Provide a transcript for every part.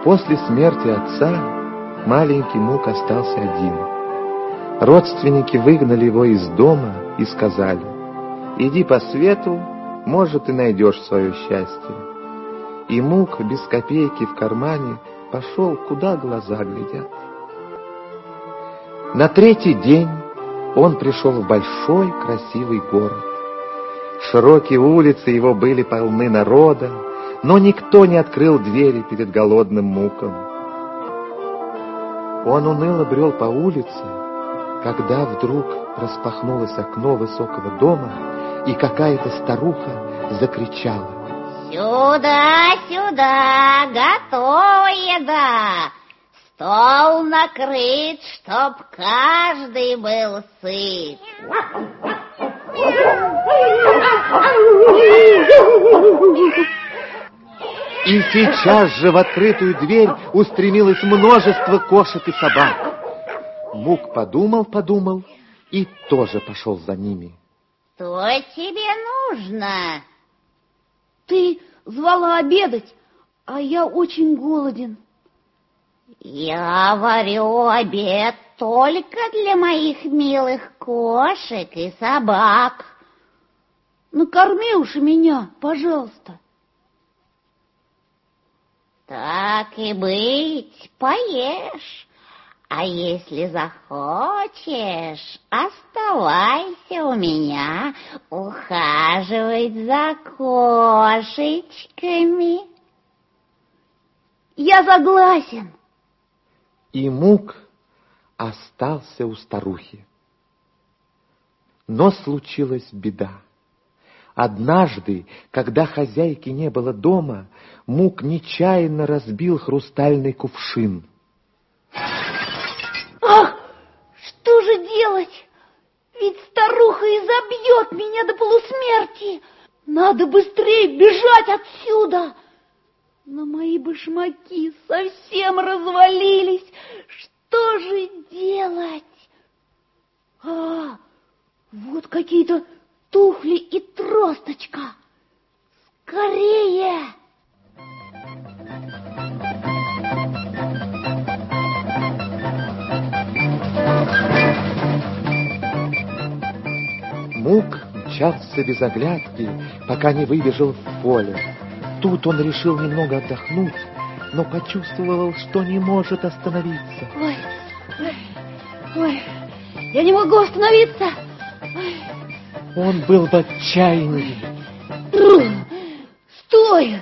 После смерти отца маленький Мук остался один. Родственники выгнали его из дома и сказали: «Иди по свету, может, и найдешь свое счастье». И Мук без копейки в кармане пошел, куда глаза глядят. На третий день он пришел в большой красивый город. Широкие улицы его были полны народа, но никто не открыл двери перед голодным Муком. Он уныло брел по улице, когда вдруг распахнулось окно высокого дома, и какая-то старуха закричала: «Сюда, сюда, готова еда! Стол накрыт, чтоб каждый был сыт!» И сейчас же в открытую дверь устремилось множество кошек и собак. Мук подумал и тоже пошел за ними. «Что тебе нужно?» «Ты звала обедать, а я очень голоден». «Я варю обед только для моих милых кошек и собак». «Накорми уж и меня, пожалуйста». «Так и быть, поешь. А если захочешь, оставайся у меня ухаживать за кошечками». «Я согласен». И Мук остался у старухи. Но случилась беда. Однажды, когда хозяйки не было дома, Мук нечаянно разбил хрустальный кувшин. «Ах, что же делать? Ведь старуха изобьет меня до полусмерти. Надо быстрее бежать отсюда. Но мои башмаки совсем развалились. Что же делать? Вот какие-то туфли и тросточка. Скорее!» Мук мчался без оглядки, пока не выбежал в поле. Тут он решил немного отдохнуть, но почувствовал, что не может остановиться. Ой, я не могу остановиться. Он был в отчаянии. Стой!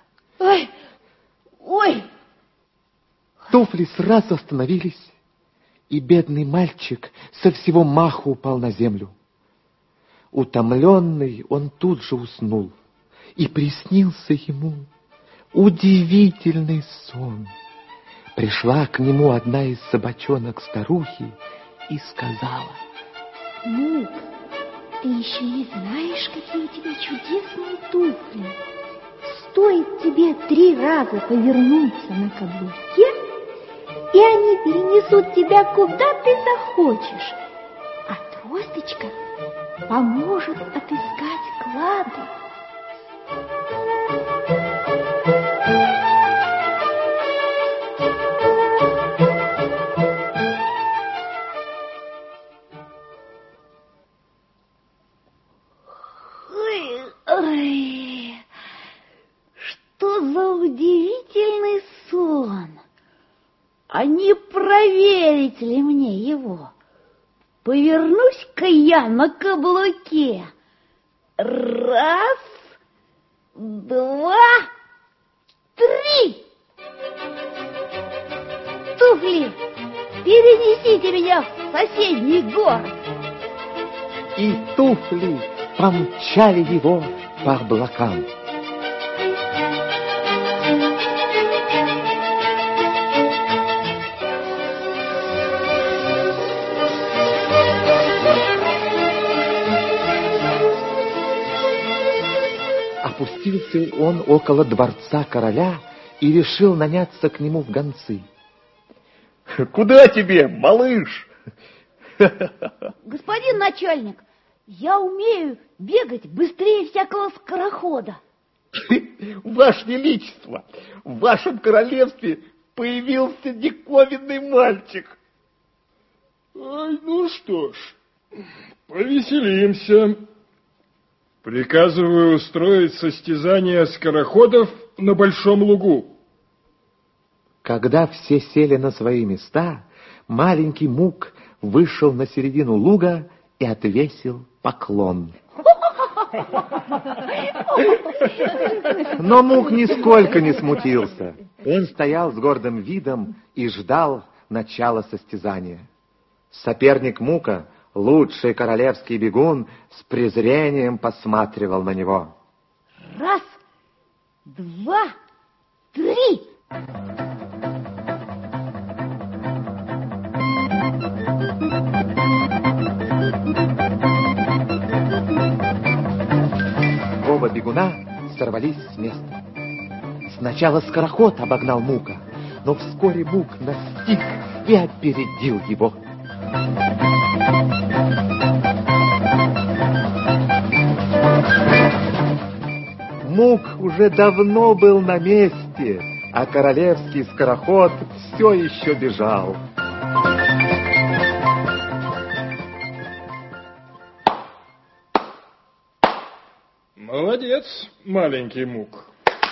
Ой! Туфли сразу остановились, и бедный мальчик со всего маху упал на землю. Утомленный, он тут же уснул, и приснился ему удивительный сон. Пришла к нему одна из собачонок старухи и сказала: «Мук, ты еще не знаешь, какие у тебя чудесные туфли. Стоит тебе 3 раза повернуться на каблуке, и они перенесут тебя куда ты захочешь, а тросточка поможет отыскать клады». Ой, что за удивительный сон! А не проверить ли мне его? Повернусь-ка я на каблуке. 1, 2, 3. Туфли, перенесите меня в соседний город. И туфли помчали его по облакам. Опустился он около дворца короля и решил наняться к нему в гонцы. «Куда тебе, малыш?» «Господин начальник, я умею бегать быстрее всякого скорохода». «Ваше Величество, в вашем королевстве появился диковинный мальчик. Ай, ну что ж, повеселимся. Приказываю устроить состязание скороходов на Большом лугу. Когда все сели на свои места, маленький Мук вышел на середину луга и отвесил поклон. Но Мук нисколько не смутился. Он стоял с гордым видом и ждал начала состязания. Соперник Мука, лучший королевский бегун, с презрением посматривал на него. Раз, два, три. Оба бегуна сорвались с места. Сначала скороход обогнал Мука, но вскоре Мук настиг и опередил его. Мук уже давно был на месте, а королевский скороход все еще бежал. Молодец, маленький Мук.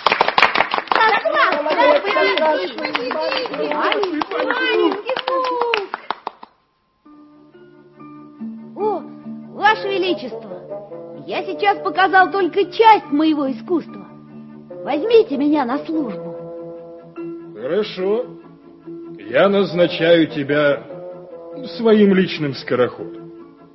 О, Ваше Величество, я сейчас показал только часть моего искусства. Возьмите меня на службу. Хорошо. Я назначаю тебя своим личным скороходом.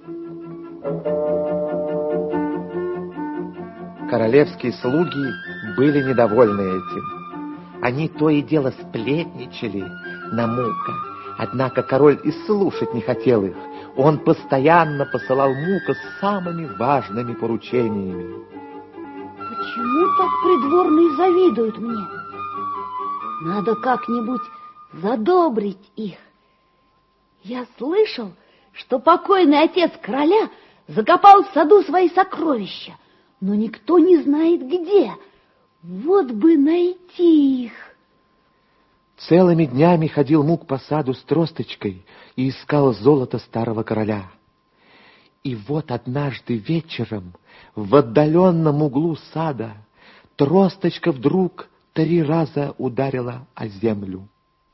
Королевские слуги были недовольны этим. Они то и дело сплетничали на Мука. Однако король и слушать не хотел их. Он постоянно посылал Мука с самыми важными поручениями. Почему так придворные завидуют мне? Надо как-нибудь задобрить их. Я слышал, что покойный отец короля закопал в саду свои сокровища, но никто не знает где. Вот бы найти их. Целыми днями ходил Мук по саду с тросточкой и искал золото старого короля. И вот однажды вечером в отдаленном углу сада тросточка вдруг 3 раза ударила о землю.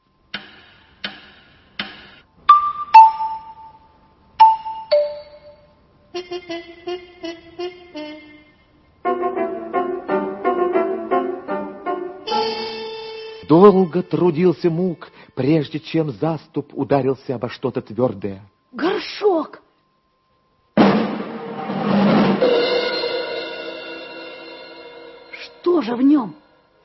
Долго трудился Мук, прежде чем заступ ударился обо что-то твердое. Горшок! Что же в нем?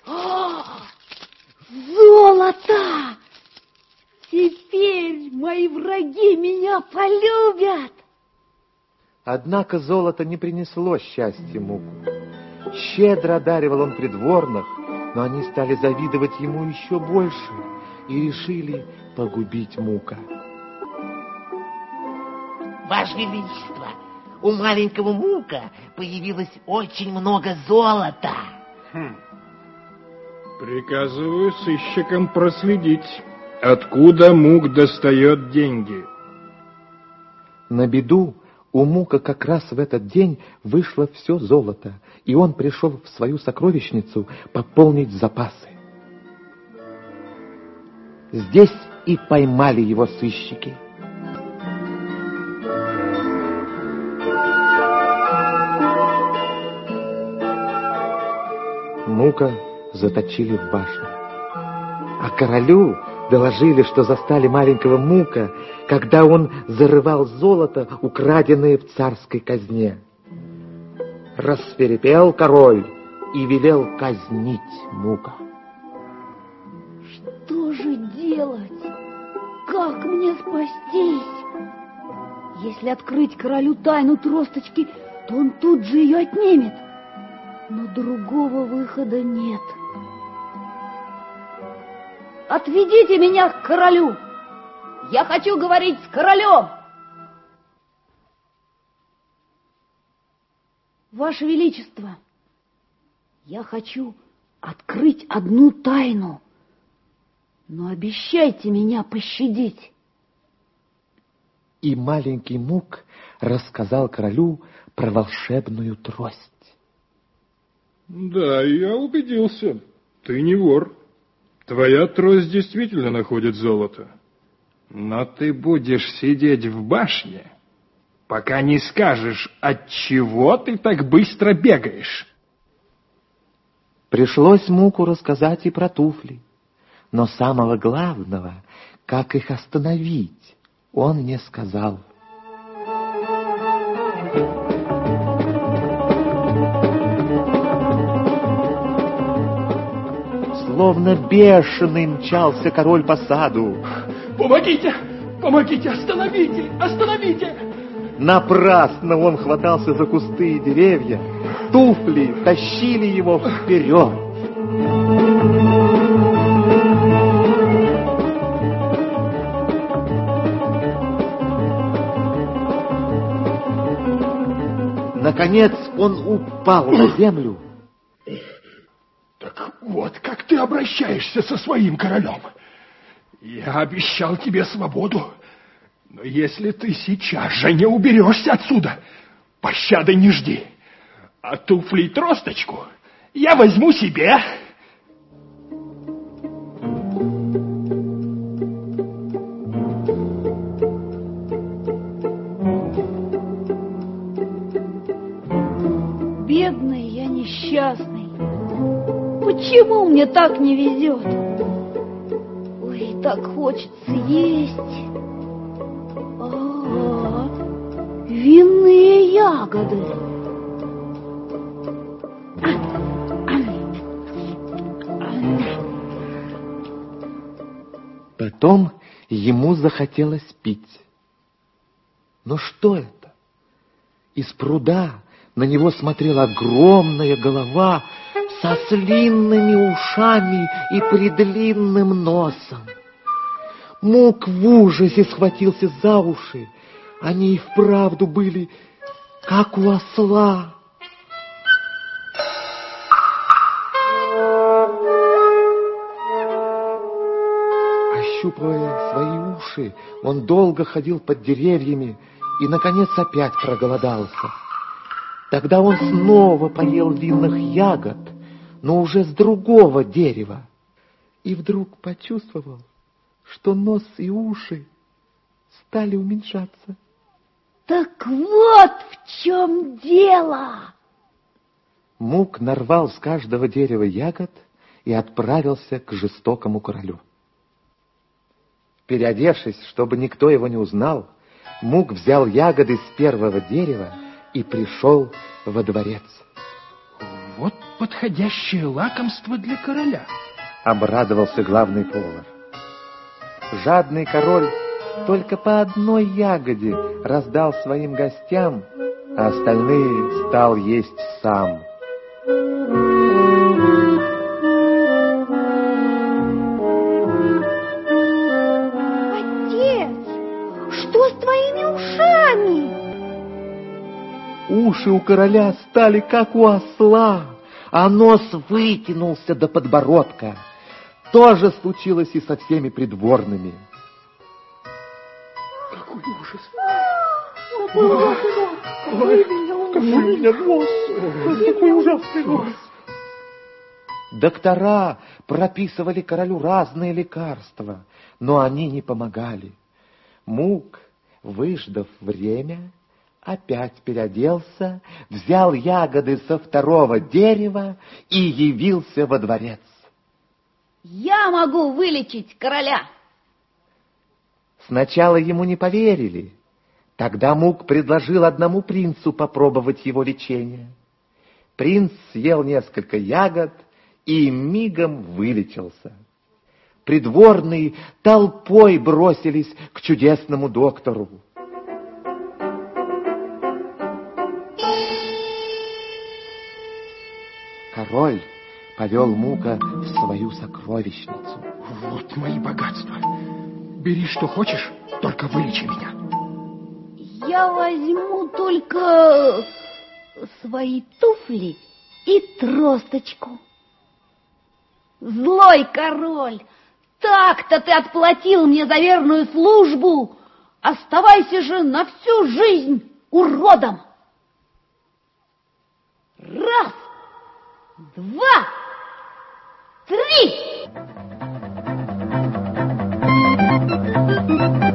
Золото! Теперь мои враги меня полюбят! Однако золото не принесло счастья Муку. Щедро одаривал он придворных, но они стали завидовать ему еще больше и решили погубить Мука. Ваше Величество, у маленького Мука появилось очень много золота. Приказываю сыщикам проследить, откуда Мук достает деньги. На беду у Мука как раз в этот день вышло все золото, и он пришел в свою сокровищницу пополнить запасы. Здесь и поймали его сыщики. Мука заточили в башню. А королю доложили, что застали маленького Мука, когда он зарывал золото, украденное в царской казне. Рассвирепел король и велел казнить Мука. Что же делать? Как мне спастись? Если открыть королю тайну тросточки, то он тут же ее отнимет. Но другого выхода нет. Отведите меня к королю! Я хочу говорить с королем! Ваше Величество, я хочу открыть одну тайну. но обещайте меня пощадить. И маленький Мук рассказал королю про волшебную трость. Да, я убедился. Ты не вор. Твоя трость действительно находит золото. Но ты будешь сидеть в башне, пока не скажешь, отчего ты так быстро бегаешь. Пришлось Муку рассказать и про туфли. Но самого главного, как их остановить, он не сказал. Словно бешеный мчался король по саду. Помогите! Помогите! Остановите! Остановите! Напрасно он хватался за кусты и деревья. Туфли тащили его вперед. Наконец он упал на землю. Так вот, как ты обращаешься со своим королем. Я обещал тебе свободу, но если ты сейчас же не уберешься отсюда, пощады не жди. А туфли и тросточку я возьму себе. Бедный я несчастный. Почему мне так не везет? Ой, так хочется есть. Винные ягоды. Потом ему захотелось пить. Но что это? Из пруда на него смотрела огромная голова со длинными ушами и предлинным носом. Мук в ужасе схватился за уши. Они и вправду были, как у осла. Ощупывая свои уши, он долго ходил под деревьями и, наконец, опять проголодался. Тогда он снова поел винных ягод, но уже с другого дерева, и вдруг почувствовал, что нос и уши стали уменьшаться. Так вот в чем дело! Мук нарвал с каждого дерева ягод и отправился к жестокому королю. Переодевшись, чтобы никто его не узнал, Мук взял ягоды с первого дерева и пришел во дворец. Вот подходящее лакомство для короля. Обрадовался главный повар. Жадный король только по одной ягоде раздал своим гостям, а остальные стал есть сам. Отец, что с твоими ушами? Уши у короля стали как у осла, а нос вытянулся до подбородка. То же случилось и со всеми придворными. Какой ужас! Ой, какой у меня нос! Какой ужасный нос! Доктора прописывали королю разные лекарства, но они не помогали. Мук, выждав время, опять переоделся, взял ягоды со второго дерева и явился во дворец. Я могу вылечить короля. Сначала ему не поверили. Тогда Мук предложил одному принцу попробовать его лечение. Принц съел несколько ягод и мигом вылечился. Придворные толпой бросились к чудесному доктору. Король повел Мука в свою сокровищницу. Вот мои богатства. Бери, что хочешь, только вылечи меня. Я возьму только свои туфли и тросточку. Злой король, Так-то ты отплатил мне за верную службу. Оставайся же на всю жизнь уродом. Раз, два, три.